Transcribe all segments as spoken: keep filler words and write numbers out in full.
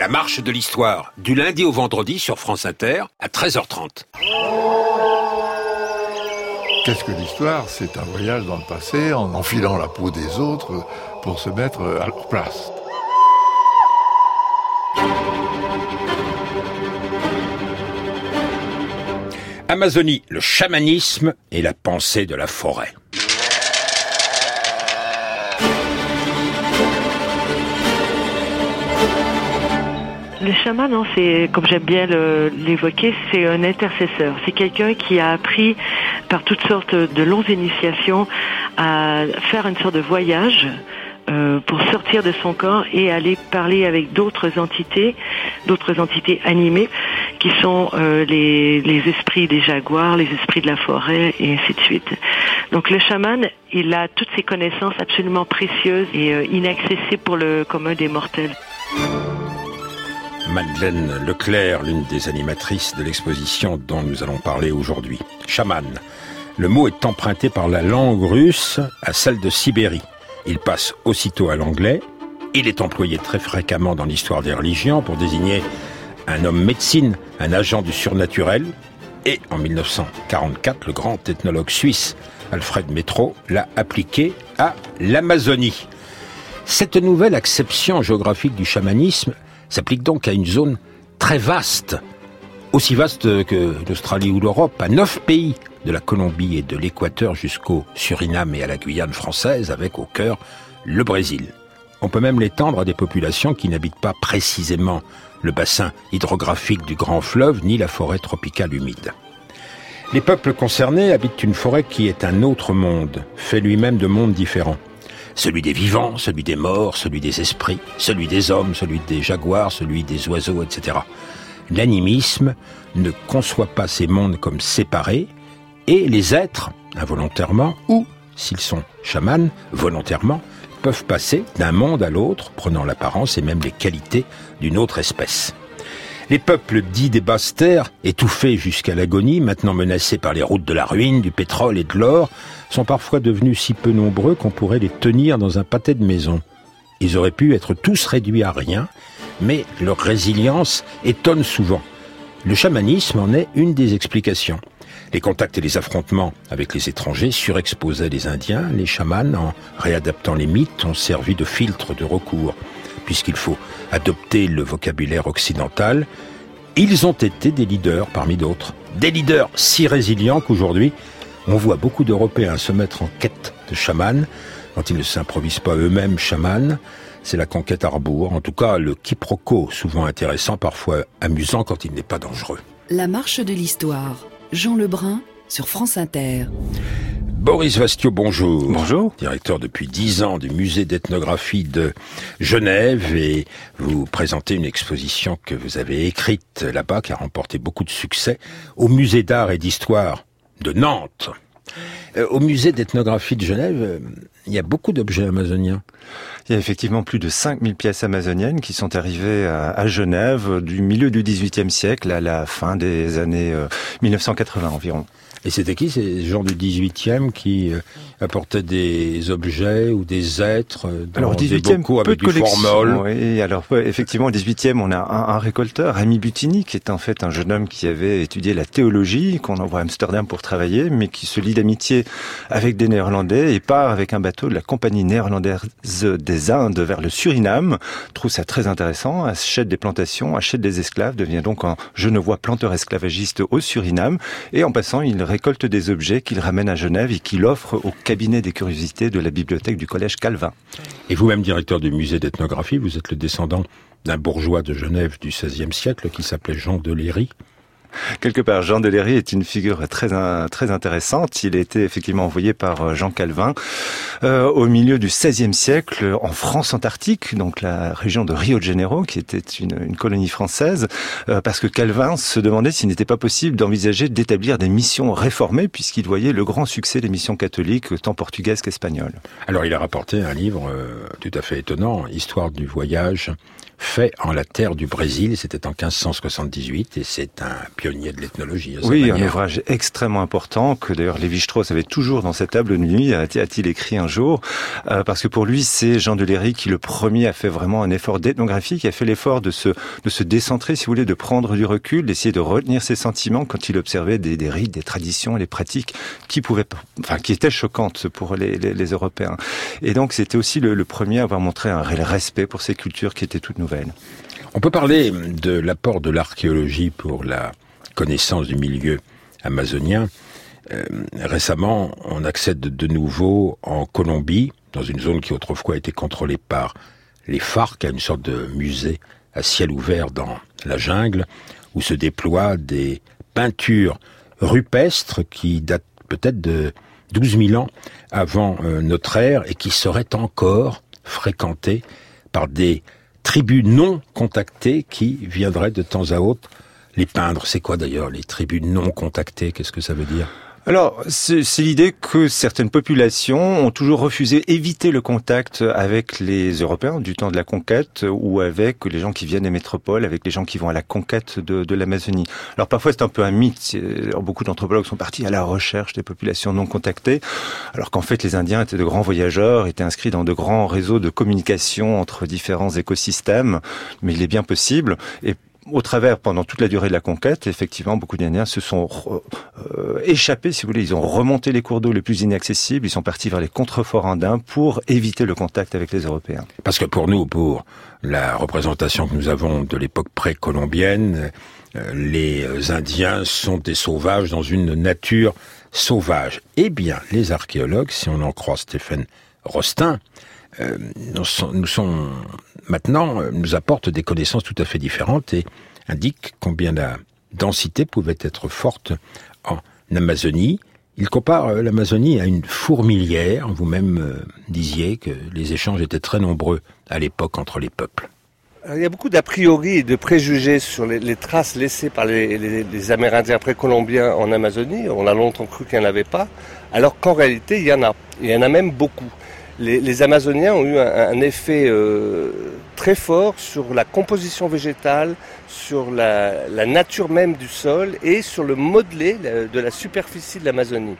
marche de l'histoire, du lundi au vendredi sur France Inter à treize heures trente. Qu'est-ce que l'histoire ? C'est un voyage dans le passé en enfilant la peau des autres pour se mettre à leur place. Amazonie, le chamanisme et la pensée de la forêt. Le chaman, non, c'est, comme j'aime bien le, l'évoquer, c'est un intercesseur. C'est quelqu'un qui a appris par toutes sortes de longues initiations à faire une sorte de voyage euh, pour sortir de son corps et aller parler avec d'autres entités, d'autres entités animées, qui sont euh, les, les esprits des jaguars, les esprits de la forêt, et ainsi de suite. Donc le chaman, il a toutes ces connaissances absolument précieuses et euh, inaccessibles pour le commun des mortels. Madeleine Leclerc, l'une des animatrices de l'exposition dont nous allons parler aujourd'hui. Chaman. Le mot est emprunté par la langue russe à celle de Sibérie. Il passe aussitôt à l'anglais. Il est employé très fréquemment dans l'histoire des religions pour désigner un homme médecine, un agent du surnaturel. Et en mille neuf cent quarante-quatre, le grand ethnologue suisse Alfred Métro l'a appliqué à l'Amazonie. Cette nouvelle acception géographique du chamanisme s'applique donc à une zone très vaste, aussi vaste que l'Australie ou l'Europe, à neuf pays, de la Colombie et de l'Équateur jusqu'au Suriname et à la Guyane française, avec au cœur le Brésil. On peut même l'étendre à des populations qui n'habitent pas précisément le bassin hydrographique du grand fleuve, ni la forêt tropicale humide. Les peuples concernés habitent une forêt qui est un autre monde, fait lui-même de mondes différents. Celui des vivants, celui des morts, celui des esprits, celui des hommes, celui des jaguars, celui des oiseaux, et cetera. L'animisme ne conçoit pas ces mondes comme séparés, et les êtres, involontairement, ou, s'ils sont chamans, volontairement, peuvent passer d'un monde à l'autre, prenant l'apparence et même les qualités d'une autre espèce. Les peuples dits des basses terres, étouffés jusqu'à l'agonie, maintenant menacés par les routes de la ruine, du pétrole et de l'or, sont parfois devenus si peu nombreux qu'on pourrait les tenir dans un pâté de maison. Ils auraient pu être tous réduits à rien, mais leur résilience étonne souvent. Le chamanisme en est une des explications. Les contacts et les affrontements avec les étrangers surexposaient les Indiens. Les chamans, en réadaptant les mythes, ont servi de filtre de recours. Puisqu'il faut adopter le vocabulaire occidental, ils ont été des leaders parmi d'autres. Des leaders si résilients qu'aujourd'hui, on voit beaucoup d'Européens se mettre en quête de chamans, quand ils ne s'improvisent pas eux-mêmes chamans. C'est la conquête à rebours, en tout cas le quiproquo, souvent intéressant, parfois amusant quand il n'est pas dangereux. La marche de l'histoire, Jean Lebrun sur France Inter. Boris Vastiot, bonjour. Bonjour. Directeur depuis dix ans du musée d'ethnographie de Genève, et vous présentez une exposition que vous avez écrite là-bas, qui a remporté beaucoup de succès, au musée d'art et d'histoire de Nantes. Euh, au musée d'ethnographie de Genève, euh, il y a beaucoup d'objets amazoniens. Il y a effectivement plus de cinq mille pièces amazoniennes qui sont arrivées à, à Genève du milieu du dix-huitième siècle à la fin des années euh, mille neuf cent quatre-vingts environ. Et c'était qui ces gens du dix-huitième qui euh, apportaient des objets ou des êtres dans alors, des bocaux avec du formol? Oui, alors ouais, effectivement, au dix-huitième, on a un, un récolteur, Rémy Butini, qui est en fait un jeune homme qui avait étudié la théologie, qu'on envoie à Amsterdam pour travailler, mais qui se lie d'amitié avec des Néerlandais et part avec un bateau de la compagnie néerlandaise des Indes vers le Suriname. Trouve ça très intéressant, achète des plantations, achète des esclaves, devient donc un genevois planteur esclavagiste au Suriname, et en passant, il récolte des objets qu'il ramène à Genève et qu'il offre au cabinet des curiosités de la bibliothèque du collège Calvin. Et vous-même directeur du musée d'ethnographie, vous êtes le descendant d'un bourgeois de Genève du seizième siècle qui s'appelait Jean de Léry. Quelque part, Jean de Léry est une figure très très intéressante. Il a été effectivement envoyé par Jean Calvin euh, au milieu du seizième siècle en France antarctique, donc la région de Rio de Janeiro, qui était une, une colonie française, euh, parce que Calvin se demandait s'il n'était pas possible d'envisager d'établir des missions réformées, puisqu'il voyait le grand succès des missions catholiques, tant portugaises qu'espagnoles. Alors il a rapporté un livre euh, tout à fait étonnant, Histoire du voyage fait en la terre du Brésil. C'était en quinze cent soixante-dix-huit et c'est un pionnier de l'ethnologie. À sa oui, manière. Un ouvrage extrêmement important que d'ailleurs Lévi-Strauss avait toujours dans sa table de nuit, a-t-il écrit un jour, euh, parce que pour lui, c'est Jean de Léry qui le premier a fait vraiment un effort d'ethnographie, qui a fait l'effort de se de se décentrer, si vous voulez, de prendre du recul, d'essayer de retenir ses sentiments quand il observait des, des rites, des traditions, les pratiques qui pouvaient, enfin, qui étaient choquantes pour les, les, les Européens. Et donc, c'était aussi le, le premier à avoir montré un réel respect pour ces cultures qui étaient toutes nouvelles. On peut parler de l'apport de l'archéologie pour la connaissance du milieu amazonien. Euh, récemment, on accède de nouveau en Colombie, dans une zone qui autrefois était contrôlée par les FARC, à une sorte de musée à ciel ouvert dans la jungle, où se déploient des peintures rupestres qui datent peut-être de douze mille ans avant euh, notre ère et qui seraient encore fréquentées par des tribus non contactées qui viendraient de temps à autre les peindre. C'est quoi d'ailleurs les tribus non contactées? Qu'est-ce que ça veut dire? Alors, c'est, c'est l'idée que certaines populations ont toujours refusé éviter le contact avec les Européens du temps de la conquête ou avec les gens qui viennent des métropoles, avec les gens qui vont à la conquête de, de l'Amazonie. Alors parfois c'est un peu un mythe. Beaucoup d'anthropologues sont partis à la recherche des populations non contactées, alors qu'en fait les Indiens étaient de grands voyageurs, étaient inscrits dans de grands réseaux de communication entre différents écosystèmes. Mais il est bien possible, et au travers, pendant toute la durée de la conquête, effectivement, beaucoup d'Indiens se sont euh, échappés, si vous voulez. Ils ont remonté les cours d'eau les plus inaccessibles. Ils sont partis vers les contreforts andins pour éviter le contact avec les Européens. Parce que pour nous, pour la représentation que nous avons de l'époque précolombienne, euh, les Indiens sont des sauvages dans une nature sauvage. Eh bien, les archéologues, si on en croit Stéphane Rostin, euh, nous, sont, nous sont maintenant euh, nous apportent des connaissances tout à fait différentes et indiquent combien la densité pouvait être forte en Amazonie. Il compare euh, l'Amazonie à une fourmilière. Vous-même euh, disiez que les échanges étaient très nombreux à l'époque entre les peuples. Il y a beaucoup d'a priori et de préjugés sur les, les traces laissées par les, les, les Amérindiens précolombiens en Amazonie. On a longtemps cru qu'il n'y en avait pas, alors qu'en réalité, il y en a. Il y en a même beaucoup. Les, les Amazoniens ont eu un, un effet euh, très fort sur la composition végétale, sur la, la nature même du sol et sur le modelé de la superficie de l'Amazonie.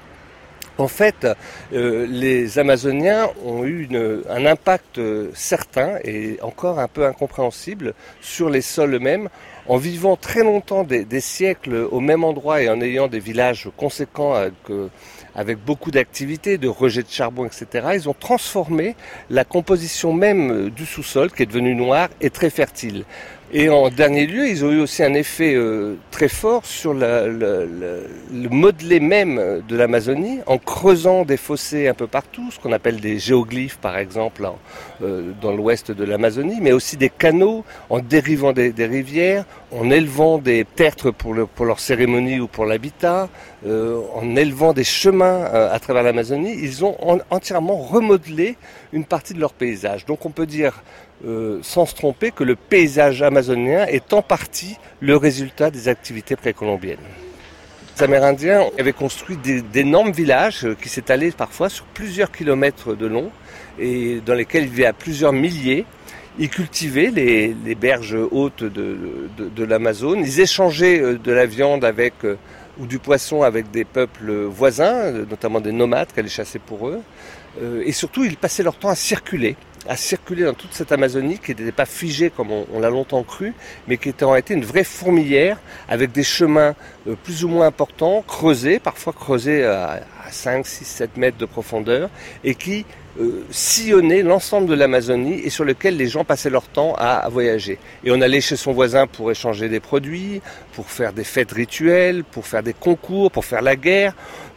En fait, euh, les Amazoniens ont eu une, un impact certain et encore un peu incompréhensible sur les sols eux-mêmes. En vivant très longtemps des, des siècles au même endroit et en ayant des villages conséquents avec, euh, avec beaucoup d'activités, de rejets de charbon, et cetera, ils ont transformé la composition même du sous-sol, qui est devenu noir et très fertile. Et en dernier lieu, ils ont eu aussi un effet euh, très fort sur la, la, la, le modelé même de l'Amazonie, en creusant des fossés un peu partout, ce qu'on appelle des géoglyphes par exemple, en, euh, dans l'ouest de l'Amazonie, mais aussi des canaux, en dérivant des, des rivières, en élevant des tertres pour, le, pour leur cérémonie ou pour l'habitat, euh, en élevant des chemins euh, à travers l'Amazonie. Ils ont en, entièrement remodelé une partie de leur paysage. Donc on peut dire, Euh, sans se tromper, que le paysage amazonien est en partie le résultat des activités précolombiennes. Les Amérindiens avaient construit des, d'énormes villages qui s'étalaient parfois sur plusieurs kilomètres de long et dans lesquels ils vivaient à plusieurs milliers. Ils cultivaient les, les berges hautes de, de, de l'Amazone. Ils échangeaient de la viande avec, ou du poisson avec des peuples voisins, notamment des nomades qui allaient chasser pour eux. Et surtout, ils passaient leur temps à circuler. à circuler dans toute cette Amazonie qui n'était pas figée comme on, on l'a longtemps cru, mais qui était en réalité une vraie fourmilière avec des chemins euh, plus ou moins importants, creusés, parfois creusés à, à cinq, six, sept mètres de profondeur, et qui euh, sillonnaient l'ensemble de l'Amazonie et sur lequel les gens passaient leur temps à, à voyager. Et on allait chez son voisin pour échanger des produits, pour faire des fêtes rituelles, pour faire des concours, pour faire la guerre.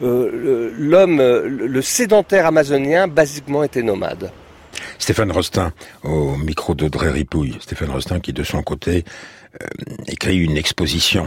Euh, l'homme, le sédentaire amazonien, basiquement était nomade. Stéphane Rostin, au micro d'Audrey Ripouille. Stéphane Rostin qui, de son côté, euh, écrit une exposition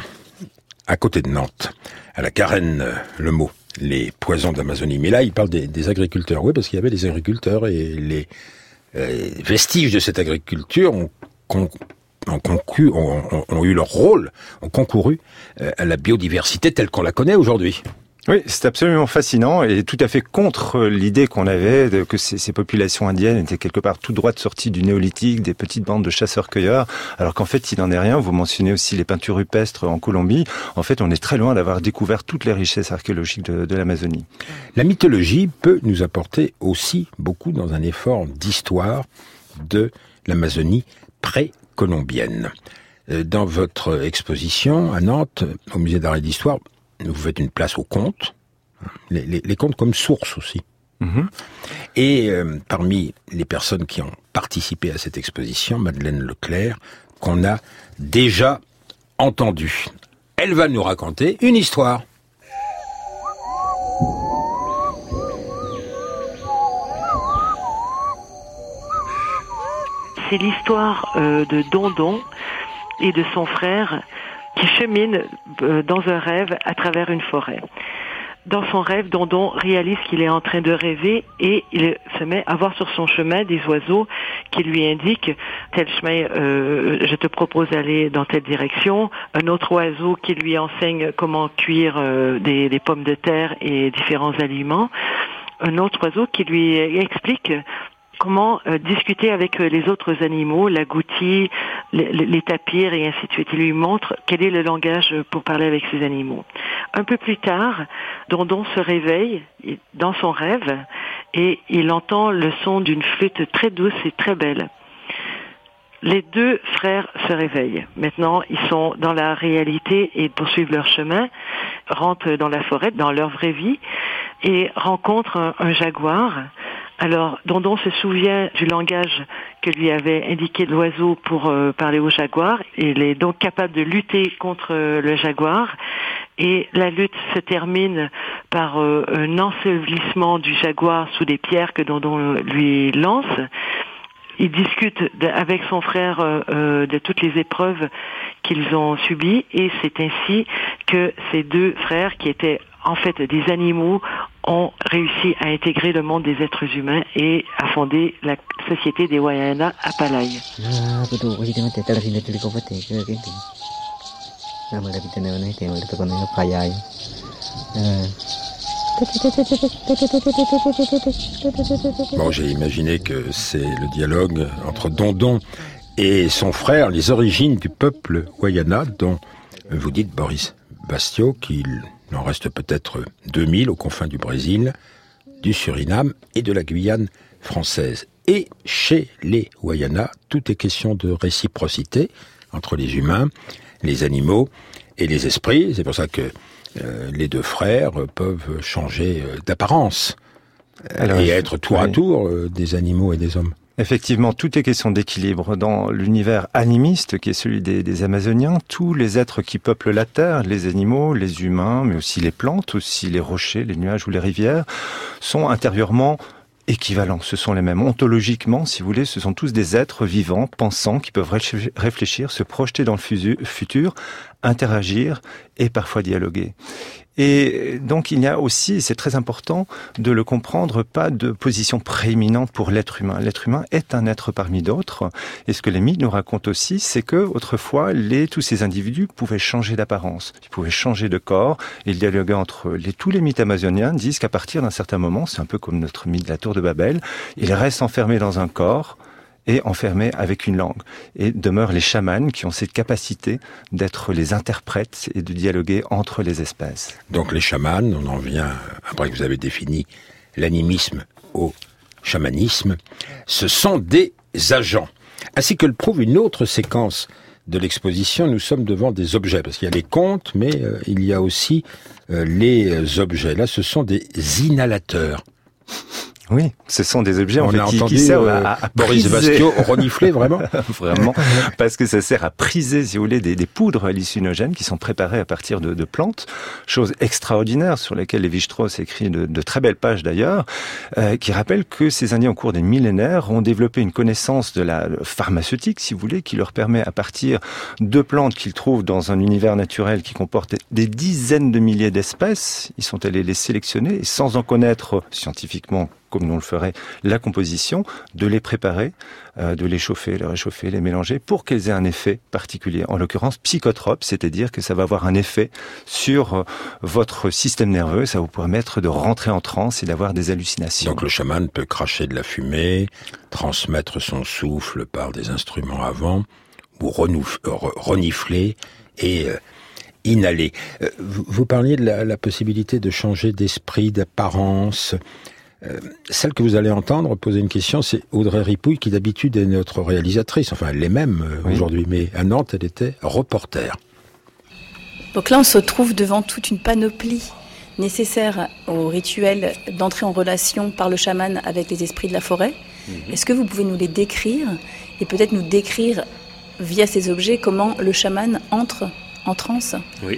à côté de Nantes, à la Carène, euh, le mot, les poisons d'Amazonie. Mais là, il parle des, des agriculteurs. Oui, parce qu'il y avait des agriculteurs et les euh, vestiges de cette agriculture ont, con, ont, concu, ont, ont, ont eu leur rôle, ont concouru euh, à la biodiversité telle qu'on la connaît aujourd'hui. Oui, c'est absolument fascinant et tout à fait contre l'idée qu'on avait de, que ces, ces populations indiennes étaient quelque part tout droit sorties du néolithique, des petites bandes de chasseurs-cueilleurs, alors qu'en fait, il n'en est rien. Vous mentionnez aussi les peintures rupestres en Colombie. En fait, on est très loin d'avoir découvert toutes les richesses archéologiques de, de l'Amazonie. La mythologie peut nous apporter aussi beaucoup dans un effort d'histoire de l'Amazonie pré-colombienne. Dans votre exposition à Nantes, au Musée d'art et d'histoire, vous faites une place aux contes, les, les, les contes comme source aussi. Mmh. Et euh, parmi les personnes qui ont participé à cette exposition, Madeleine Leclerc, qu'on a déjà entendue. Elle va nous raconter une histoire. C'est l'histoire euh, de Dondon et de son frère qui chemine dans un rêve à travers une forêt. Dans son rêve, Dondon réalise qu'il est en train de rêver et il se met à voir sur son chemin des oiseaux qui lui indiquent tel chemin, euh, je te propose d'aller dans telle direction. Un autre oiseau qui lui enseigne comment cuire euh, des, des pommes de terre et différents aliments. Un autre oiseau qui lui explique comment euh, discuter avec euh, les autres animaux, l'agouti, les, les tapirs et ainsi de suite. Il lui montre quel est le langage pour parler avec ces animaux. Un peu plus tard, Dondon se réveille dans son rêve et il entend le son d'une flûte très douce et très belle. Les deux frères se réveillent. Maintenant, ils sont dans la réalité et poursuivent leur chemin, rentrent dans la forêt, dans leur vraie vie, et rencontrent un, un jaguar. Alors, Dondon se souvient du langage que lui avait indiqué l'oiseau pour euh, parler au jaguar. Il est donc capable de lutter contre euh, le jaguar. Et la lutte se termine par euh, un ensevelissement du jaguar sous des pierres que Dondon lui lance. Il discute de, avec son frère euh, euh, de toutes les épreuves qu'ils ont subies. Et c'est ainsi que ces deux frères, qui étaient en fait des animaux, ont réussi à intégrer le monde des êtres humains et à fonder la société des Wayana à Palay. Bon, j'ai imaginé que c'est le dialogue entre Dondon et son frère, les origines du peuple Wayana, dont vous dites, Boris Bastio, qu'il en reste peut-être deux mille aux confins du Brésil, du Suriname et de la Guyane française. Et chez les Wayana, tout est question de réciprocité entre les humains, les animaux et les esprits. C'est pour ça que euh, les deux frères peuvent changer euh, d'apparence Alors, et être tour oui. à tour euh, des animaux et des hommes. Effectivement, tout est question d'équilibre. Dans l'univers animiste, qui est celui des, des Amazoniens, tous les êtres qui peuplent la Terre, les animaux, les humains, mais aussi les plantes, aussi les rochers, les nuages ou les rivières, sont intérieurement équivalents. Ce sont les mêmes. Ontologiquement, si vous voulez, ce sont tous des êtres vivants, pensants, qui peuvent réfléchir, se projeter dans le futur, interagir et parfois dialoguer. Et donc il y a aussi, c'est très important de le comprendre, pas de position prééminente pour l'être humain. L'être humain est un être parmi d'autres. Et ce que les mythes nous racontent aussi, c'est que autrefois, les, tous ces individus pouvaient changer d'apparence, ils pouvaient changer de corps. Et le dialogue entre les, tous les mythes amazoniens disent qu'à partir d'un certain moment, c'est un peu comme notre mythe de la tour de Babel, ils restent enfermés dans un corps et enfermés avec une langue. Et demeurent les chamans qui ont cette capacité d'être les interprètes et de dialoguer entre les espèces. Donc les chamans, on en vient, après que vous avez défini l'animisme au chamanisme, ce sont des agents. Ainsi que le prouve une autre séquence de l'exposition, nous sommes devant des objets, parce qu'il y a les contes, mais euh, il y a aussi euh, les objets. Là, ce sont des inhalateurs. Oui, ce sont des objets en On fait, a qui, entendu, qui servent euh, à, à Boris Bastio renifler vraiment. Vraiment, parce que ça sert à priser, si vous voulez, des, des poudres hallucinogènes qui sont préparées à partir de, de plantes, chose extraordinaire sur laquelle Lévi-Strauss écrit de, de très belles pages d'ailleurs, euh, qui rappellent que ces Indiens au cours des millénaires ont développé une connaissance de la pharmaceutique, si vous voulez, qui leur permet à partir de plantes qu'ils trouvent dans un univers naturel qui comporte des dizaines de milliers d'espèces, ils sont allés les sélectionner et sans en connaître scientifiquement comme nous on le ferait, la composition, de les préparer, euh, de les chauffer, les réchauffer, les mélanger, pour qu'elles aient un effet particulier. En l'occurrence, psychotrope, c'est-à-dire que ça va avoir un effet sur euh, votre système nerveux, ça vous permettre de rentrer en transe et d'avoir des hallucinations. Donc le chaman peut cracher de la fumée, transmettre son souffle par des instruments à vent, ou renouf, renifler et euh, inhaler. Euh, vous, vous parliez de la, la possibilité de changer d'esprit, d'apparence. Euh, celle que vous allez entendre poser une question, c'est Audrey Ripouille, qui d'habitude est notre réalisatrice. Enfin, elle l'est même euh, oui. aujourd'hui, mais à Nantes, elle était reporter. Donc là, on se trouve devant toute une panoplie nécessaire au rituel d'entrée en relation par le chaman avec les esprits de la forêt. Mmh. Est-ce que vous pouvez nous les décrire et peut-être nous décrire via ces objets comment le chaman entre en transe? Oui.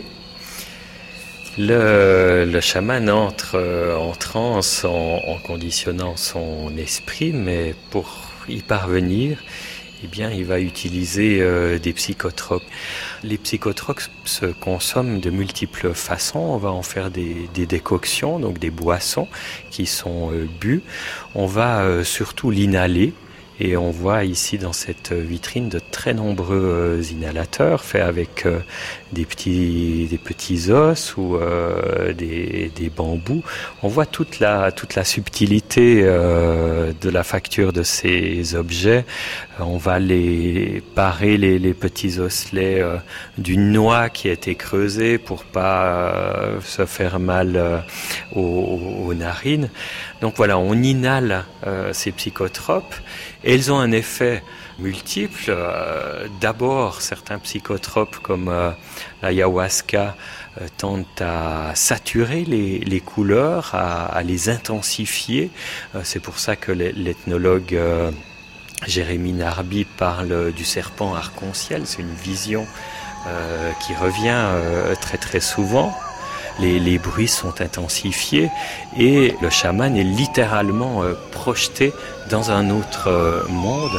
Le, le chaman entre euh, en transe en, en conditionnant son esprit, mais pour y parvenir, eh bien, il va utiliser euh, des psychotropes. Les psychotropes se consomment de multiples façons. On va en faire des, des décoctions, donc des boissons qui sont euh, bues. On va euh, surtout l'inhaler. Et on voit ici dans cette vitrine de très nombreux euh, inhalateurs faits avec euh, des petits des petits os ou euh, des des bambous. On voit toute la toute la subtilité euh, de la facture de ces objets. Euh, on va les parer les les petits osselets euh, d'une noix qui a été creusée pour pas euh, se faire mal euh, aux, aux narines. Donc voilà, on inhale euh, ces psychotropes. Et elles ont un effet multiple. Euh, d'abord, certains psychotropes comme euh, l'ayahuasca euh, tendent à saturer les, les couleurs, à, à les intensifier. Euh, c'est pour ça que l'ethnologue euh, Jérémy Narby parle du serpent arc-en-ciel. C'est une vision euh, qui revient euh, très très souvent. Les, les bruits sont intensifiés et le chaman est littéralement euh, projeté dans un autre euh, monde.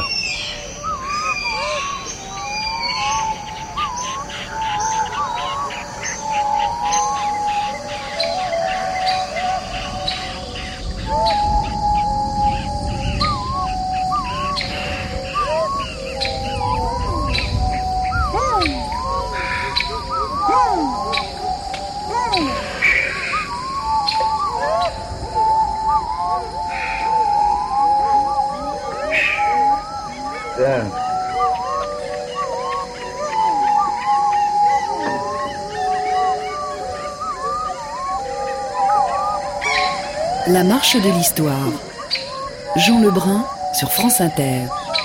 La marche de l'histoire. Jean Lebrun sur France Inter.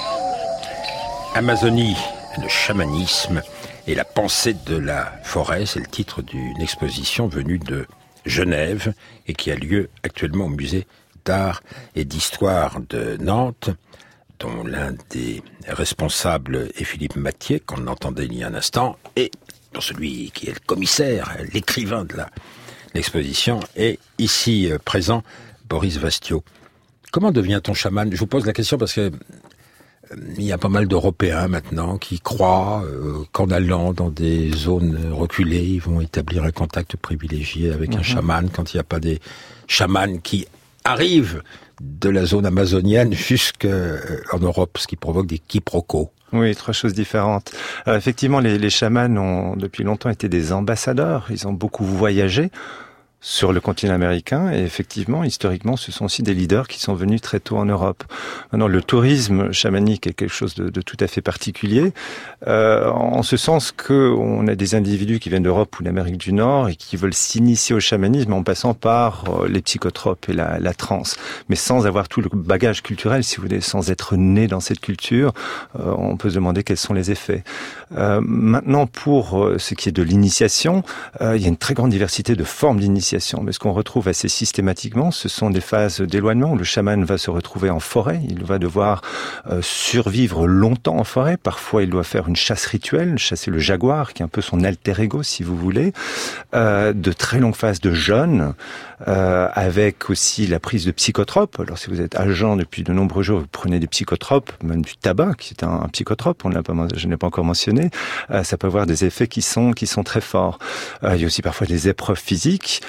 Amazonie, le chamanisme et la pensée de la forêt, c'est le titre d'une exposition venue de Genève et qui a lieu actuellement au musée d'art et d'histoire de Nantes, dont l'un des responsables est Philippe Mathieu, qu'on entendait il y a un instant, et dont celui qui est le commissaire, l'écrivain de la l'exposition, est ici euh, présent, Boris Vastiot. Comment devient-on chaman? Je vous pose la question parce que euh, il y a pas mal d'Européens maintenant qui croient euh, qu'en allant dans des zones reculées, ils vont établir un contact privilégié avec mmh. un chaman, quand il n'y a pas des chamans qui arrivent de la zone amazonienne jusqu'en Europe, ce qui provoque des quiproquos. Oui, trois choses différentes. Alors, effectivement, les, les chamans ont depuis longtemps été des ambassadeurs. Ils ont beaucoup voyagé sur le continent américain et effectivement, historiquement, ce sont aussi des leaders qui sont venus très tôt en Europe. Maintenant, le tourisme chamanique est quelque chose de, de tout à fait particulier, euh, en ce sens que on a des individus qui viennent d'Europe ou d'Amérique du Nord et qui veulent s'initier au chamanisme en passant par euh, les psychotropes et la, la transe, mais sans avoir tout le bagage culturel, si vous voulez, sans être né dans cette culture, euh, on peut se demander quels sont les effets. Euh, maintenant, pour euh, ce qui est de l'initiation, euh, il y a une très grande diversité de formes d'initiation. Mais ce qu'on retrouve assez systématiquement, ce sont des phases d'éloignement où le chaman va se retrouver en forêt. Il va devoir euh, survivre longtemps en forêt. Parfois, il doit faire une chasse rituelle, chasser le jaguar, qui est un peu son alter ego, si vous voulez. Euh, de très longues phases de jeûne, euh, avec aussi la prise de psychotropes. Alors, si vous êtes à jeun depuis de nombreux jours, vous prenez des psychotropes, même du tabac, qui est un, un psychotrope, on l'a pas, je ne l'ai pas encore mentionné. Euh, ça peut avoir des effets qui sont qui sont très forts. Euh, il y a aussi parfois des épreuves physiques.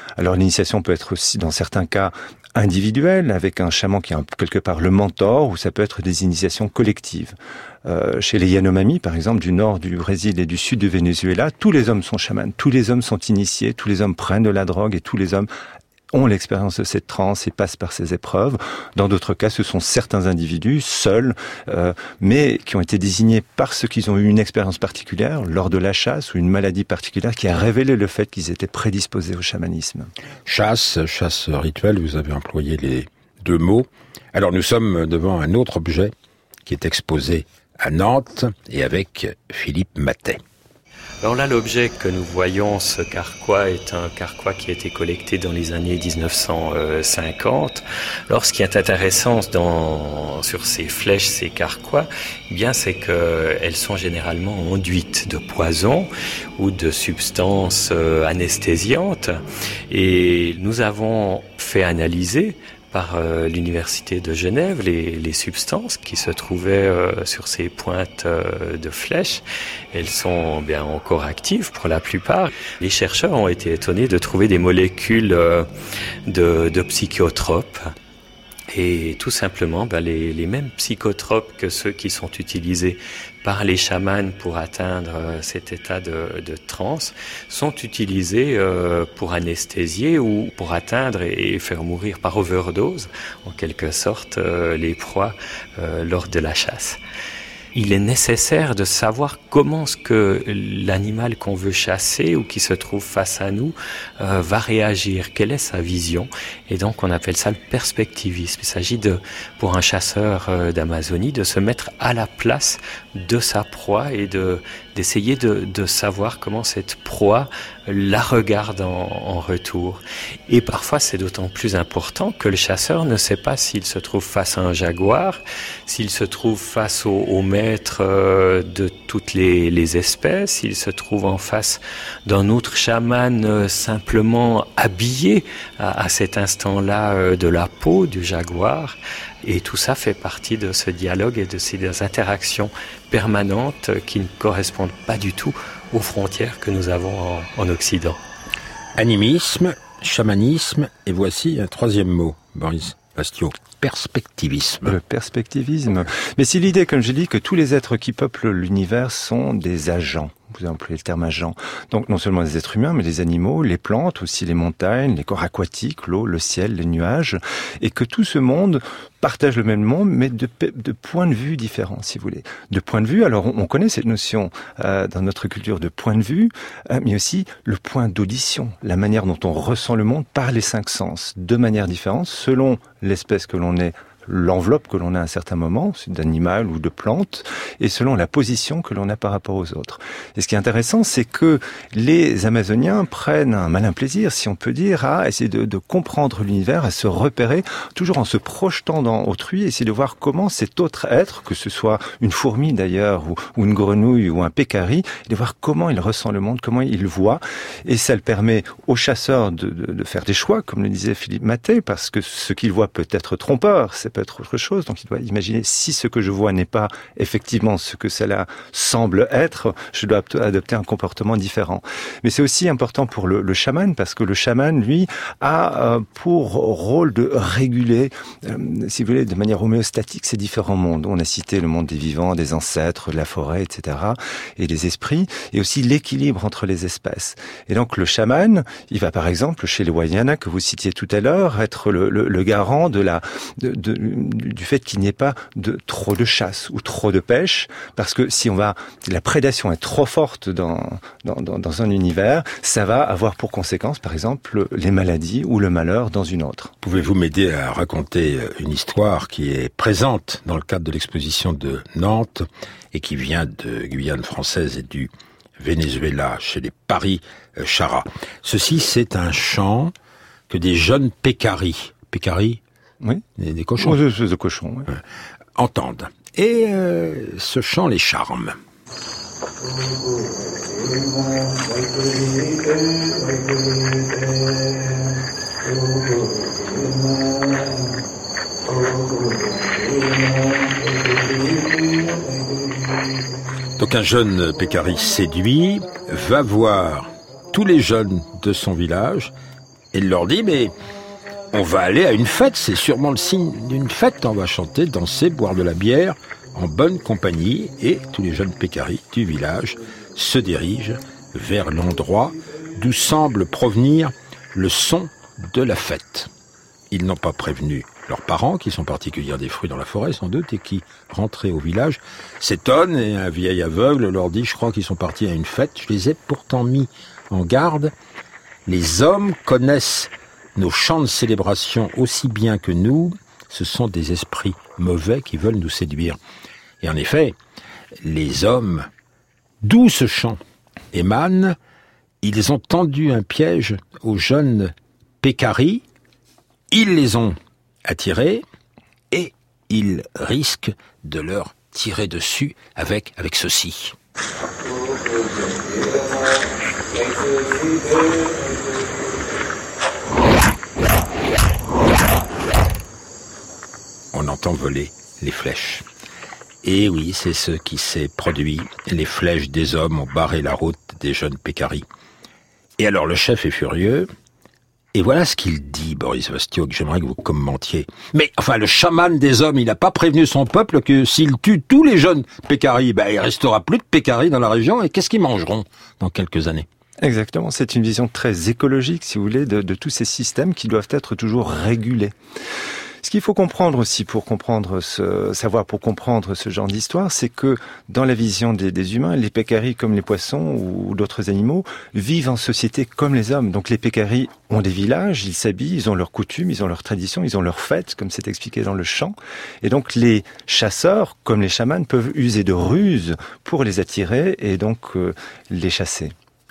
Alors l'initiation peut être aussi, dans certains cas, individuelle, avec un chaman qui est quelque part le mentor, ou ça peut être des initiations collectives. Euh, chez les Yanomami, par exemple, du nord du Brésil et du sud du Venezuela, tous les hommes sont chamans, tous les hommes sont initiés, tous les hommes prennent de la drogue et tous les hommes ont l'expérience de cette transe et passent par ces épreuves. Dans d'autres cas, ce sont certains individus, seuls, euh, mais qui ont été désignés parce qu'ils ont eu une expérience particulière, lors de la chasse ou une maladie particulière, qui a révélé le fait qu'ils étaient prédisposés au chamanisme. Chasse, chasse rituelle, vous avez employé les deux mots. Alors nous sommes devant un autre objet qui est exposé à Nantes et avec Philippe Matet. Alors là, l'objet que nous voyons, ce carquois, est un carquois qui a été collecté dans les années dix-neuf cent cinquante. Alors, ce qui est intéressant dans, sur ces flèches, ces carquois, eh bien, c'est qu'elles sont généralement enduites de poison ou de substances anesthésiantes. Et nous avons fait analyser par euh, l'université de Genève les, les substances qui se trouvaient euh, sur ces pointes euh, de flèches. Elles sont bien encore actives pour la plupart. Les chercheurs ont été étonnés de trouver des molécules euh, de, de psychotropes. Et tout simplement, ben, les, les mêmes psychotropes que ceux qui sont utilisés par les chamans pour atteindre euh, cet état de, de transe sont utilisés euh, pour anesthésier ou pour atteindre et, et faire mourir par overdose, en quelque sorte, euh, les proies euh, lors de la chasse. Il est nécessaire de savoir comment ce que l'animal qu'on veut chasser ou qui se trouve face à nous euh, va réagir, quelle est sa vision. Et donc on appelle ça le perspectivisme. Il s'agit de, pour un chasseur euh, d'Amazonie, de se mettre à la place de sa proie et de d'essayer de, de savoir comment cette proie la regarde en, en retour. Et parfois, c'est d'autant plus important que le chasseur ne sait pas s'il se trouve face à un jaguar, s'il se trouve face au, au maître euh, de toutes les, les espèces, s'il se trouve en face d'un autre chaman euh, simplement habillé à, à cet instant-là euh, de la peau du jaguar. Et tout ça fait partie de ce dialogue et de ces interactions permanentes qui ne correspondent pas du tout aux frontières que nous avons en, en Occident. Animisme, chamanisme, et voici un troisième mot, Boris Bastio, perspectivisme. Le perspectivisme. Mais c'est l'idée, comme je dis, que tous les êtres qui peuplent l'univers sont des agents. Vous employez le terme agent. Donc non seulement les êtres humains, mais les animaux, les plantes, aussi les montagnes, les corps aquatiques, l'eau, le ciel, les nuages, et que tout ce monde partage le même monde, mais de, de points de vue différents, si vous voulez. De point de vue, alors on, on connaît cette notion euh, dans notre culture de point de vue, euh, mais aussi le point d'audition, la manière dont on ressent le monde par les cinq sens, de manière différente, selon l'espèce que l'on est, l'enveloppe que l'on a à un certain moment, d'animal ou de plante, et selon la position que l'on a par rapport aux autres. Et ce qui est intéressant, c'est que les Amazoniens prennent un malin plaisir, si on peut dire, à essayer de, de comprendre l'univers, à se repérer, toujours en se projetant dans autrui, essayer de voir comment cet autre être, que ce soit une fourmi d'ailleurs, ou, ou une grenouille, ou un pécari, de voir comment il ressent le monde, comment il le voit, et ça le permet aux chasseurs de, de, de faire des choix, comme le disait Philippe Matet, parce que ce qu'il voit peut être trompeur, c'est peut être autre chose, donc il doit imaginer si ce que je vois n'est pas effectivement ce que cela semble être, je dois adopter un comportement différent. Mais c'est aussi important pour le, le chaman, parce que le chaman, lui, a euh, pour rôle de réguler, euh, si vous voulez, de manière homéostatique ces différents mondes. On a cité le monde des vivants, des ancêtres, de la forêt, et cetera, et des esprits, et aussi l'équilibre entre les espèces. Et donc le chaman, il va par exemple, chez les Wayana, que vous citiez tout à l'heure, être le, le, le garant de la de, de du fait qu'il n'y ait pas de trop de chasse ou trop de pêche, parce que si on va, la prédation est trop forte dans, dans, dans, dans un univers, ça va avoir pour conséquence, par exemple, les maladies ou le malheur dans une autre. Pouvez-vous m'aider à raconter une histoire qui est présente dans le cadre de l'exposition de Nantes et qui vient de Guyane française et du Venezuela, chez les Paris Chara. Ceci, c'est un chant que des jeunes pécaris, pécaris, oui, des, des cochons, oh, de, de cochons oui. euh, entendent. Et euh, ce chant les charme. Donc un jeune pécari séduit va voir tous les jeunes de son village Il leur dit, mais on va aller à une fête, c'est sûrement le signe d'une fête. On va chanter, danser, boire de la bière en bonne compagnie. Et tous les jeunes pécaris du village se dirigent vers l'endroit d'où semble provenir le son de la fête. Ils n'ont pas prévenu leurs parents, qui sont partis cueillir des fruits dans la forêt sans doute, et qui, rentrés au village, s'étonnent, et un vieil aveugle leur dit « Je crois qu'ils sont partis à une fête, je les ai pourtant mis en garde. Les hommes connaissent nos chants de célébration aussi bien que nous, ce sont des esprits mauvais qui veulent nous séduire. » Et en effet, les hommes, d'où ce chant émane, ils ont tendu un piège aux jeunes pécaris, ils les ont attirés et ils risquent de leur tirer dessus avec, avec ceci. On entend voler les flèches. Et oui, c'est ce qui s'est produit. Les flèches des hommes ont barré la route des jeunes pécaris. Et alors le chef est furieux. Et voilà ce qu'il dit, Boris Wastiuk, j'aimerais que vous commentiez. Mais enfin, le chaman des hommes, il n'a pas prévenu son peuple que s'il tue tous les jeunes pécaris, ben, il restera plus de pécaris dans la région, et qu'est-ce qu'ils mangeront dans quelques années ? Exactement, c'est une vision très écologique, si vous voulez, de, de tous ces systèmes qui doivent être toujours régulés. Ce qu'il faut comprendre aussi pour comprendre ce, savoir pour comprendre ce genre d'histoire, c'est que dans la vision des, des humains, les pécaris comme les poissons ou d'autres animaux vivent en société comme les hommes. Donc les pécaris ont des villages, ils s'habillent, ils ont leurs coutumes, ils ont leurs traditions, ils ont leurs fêtes, comme c'est expliqué dans le chant. Et donc les chasseurs, comme les chamans, peuvent user de ruses pour les attirer et donc euh, les chasser.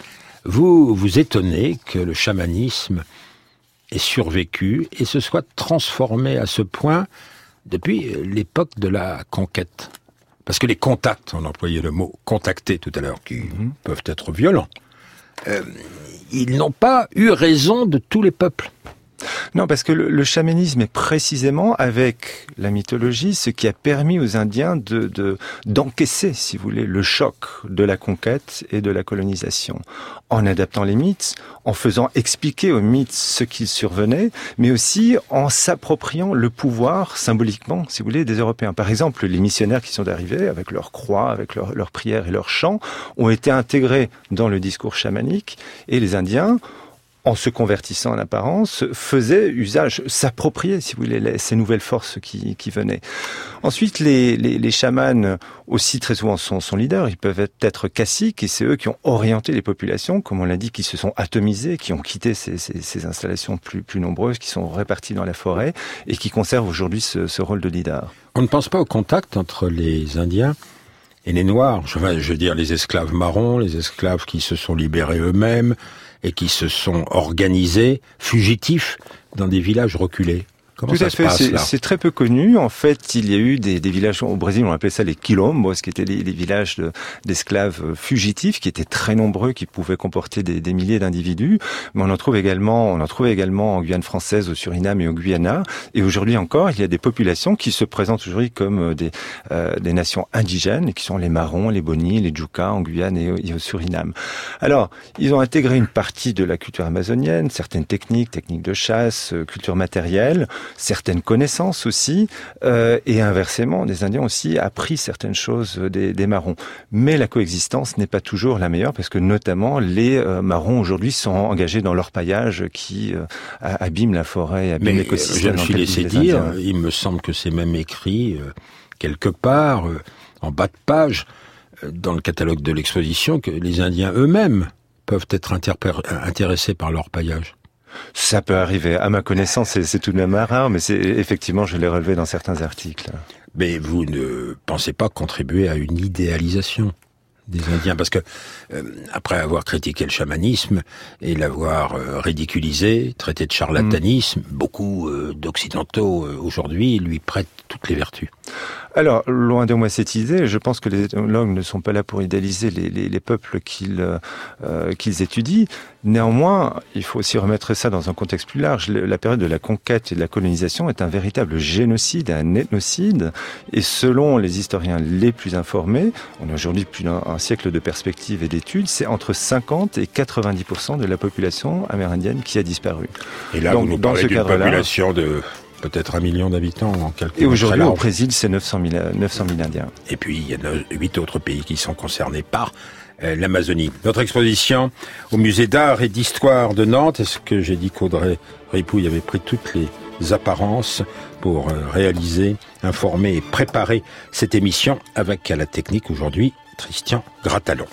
Vous vous étonnez que le chamanisme ait survécu et se soit transformé à ce point depuis l'époque de la conquête. Parce que les contacts, on employait le mot contacter tout à l'heure, qui mmh. peuvent être violents, euh, ils n'ont pas eu raison de tous les peuples. Non, parce que le, le chamanisme est précisément, avec la mythologie, ce qui a permis aux Indiens de, de, d'encaisser, si vous voulez, le choc de la conquête et de la colonisation. En adaptant les mythes, en faisant expliquer aux mythes ce qui survenait, mais aussi en s'appropriant le pouvoir, symboliquement, si vous voulez, des Européens. Par exemple, les missionnaires qui sont arrivés, avec leurs croix, avec leurs leur prières et leurs chants, ont été intégrés dans le discours chamanique, et les Indiens, en se convertissant en apparence, faisait usage, s'appropriait, si vous voulez, les, ces nouvelles forces qui, qui venaient. Ensuite, les, les, les chamans aussi très souvent sont, sont leaders, ils peuvent être, être caciques, et c'est eux qui ont orienté les populations, comme on l'a dit, qui se sont atomisés, qui ont quitté ces, ces, ces installations plus, plus nombreuses, qui sont réparties dans la forêt, et qui conservent aujourd'hui ce, ce rôle de leader. On ne pense pas au contact entre les Indiens et les Noirs, je veux, je veux dire les esclaves marrons, les esclaves qui se sont libérés eux-mêmes, et qui se sont organisés, fugitifs, dans des villages reculés. Comment Tout ça à se fait, passe, c'est, là c'est très peu connu. En fait, il y a eu des, des villages, au Brésil on appelait ça les quilombos, qui étaient les, les villages de, d'esclaves fugitifs, qui étaient très nombreux, qui pouvaient comporter des, des milliers d'individus. Mais on en trouve également, on en trouve également en Guyane française, au Suriname et au Guyana. Et aujourd'hui encore, il y a des populations qui se présentent aujourd'hui comme des, euh, des nations indigènes, qui sont les Marrons, les Boni, les Djuka en Guyane et au, et au Suriname. Alors, ils ont intégré une partie de la culture amazonienne, certaines techniques, techniques de chasse, culture matérielle, certaines connaissances aussi, euh, et inversement, des Indiens aussi appris certaines choses des, des Marrons. Mais la coexistence n'est pas toujours la meilleure, parce que notamment les euh, Marrons aujourd'hui sont engagés dans l'orpaillage qui euh, abîme la forêt, abîme Mais l'écosystème. Je me suis laissé dire, Indiens. Il me semble que c'est même écrit euh, quelque part, euh, en bas de page, euh, dans le catalogue de l'exposition, que les Indiens eux-mêmes peuvent être interpé- intéressés par l'orpaillage. Ça peut arriver. À ma connaissance, c'est, c'est tout de même rare, mais c'est, effectivement, je l'ai relevé dans certains articles. Mais vous ne pensez pas contribuer à une idéalisation des Indiens? Parce que, euh, après avoir critiqué le chamanisme et l'avoir euh, ridiculisé, traité de charlatanisme, mmh. beaucoup euh, d'Occidentaux euh, aujourd'hui lui prêtent toutes les vertus. Alors, loin de moi cette idée, je pense que les ethnologues ne sont pas là pour idéaliser les, les, les peuples qu'ils, euh, qu'ils étudient. Néanmoins, il faut aussi remettre ça dans un contexte plus large. La période de la conquête et de la colonisation est un véritable génocide, un ethnocide. Et selon les historiens les plus informés, on a aujourd'hui plus d'un un siècle de perspectives et d'études, c'est entre cinquante et quatre-vingt-dix pour cent de la population amérindienne qui a disparu. Et là, Donc, vous nous parlez d'une population de peut-être un million d'habitants en quelques Et aujourd'hui, au Brésil, c'est neuf cent mille Indiens. Et puis, il y a huit autres pays qui sont concernés par euh, l'Amazonie. Notre exposition au musée d'art et d'histoire de Nantes, est-ce que j'ai dit qu'Audrey Ripouille avait pris toutes les apparences pour euh, réaliser, informer et préparer cette émission avec à la technique aujourd'hui Christian Gratalon.